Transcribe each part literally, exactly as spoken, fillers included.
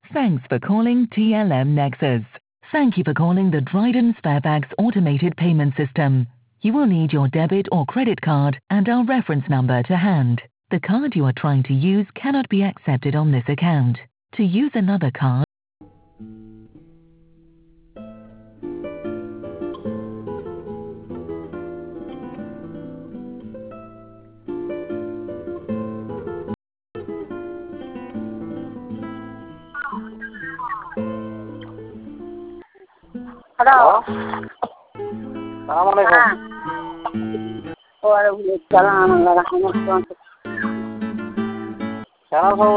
Thanks for calling T L M Nexus. Thank you for calling the Dryden Sparebags automated payment system. You will need your debit or credit card and our reference number to hand. The card you are trying to use cannot be accepted on this account. To use another card, Halo. Assalamualaikum. Ah. Waalaikumsalam warahmatullahi wabarakatuh. Sana so.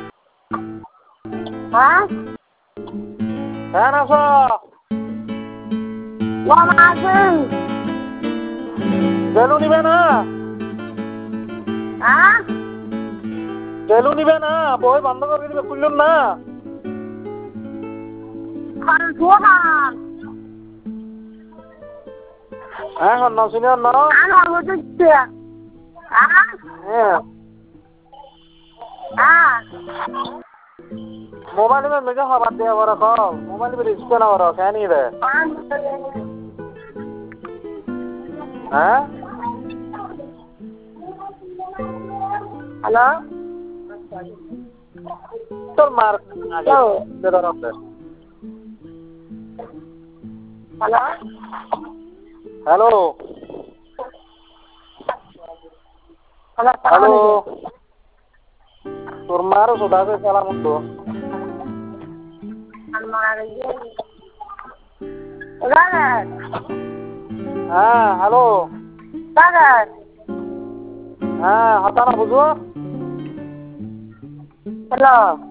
Hah? Sana so. Wa maafin. Jalu nibe na. Hah? Jalu nibe na. Boy band kore dibe kullun na. Khan suhan. হ্যাঁ না শুনে না Ano butuh? Hah? হ্যাঁ Ah. Mobile মে মেজা খাবার দেয়া বড় কল মোবাইল মে রিস্ক না বড় কেন রে হ্যাঁ Halo. তোর মার আগে দে ধর Halo. Hello Halo. হ্যালো তোর মার সুদাকে সালাম তো Bagas. হ্যাঁ হ্যালো Bagas. হ্যাঁ হাতানা বুঝো Halo.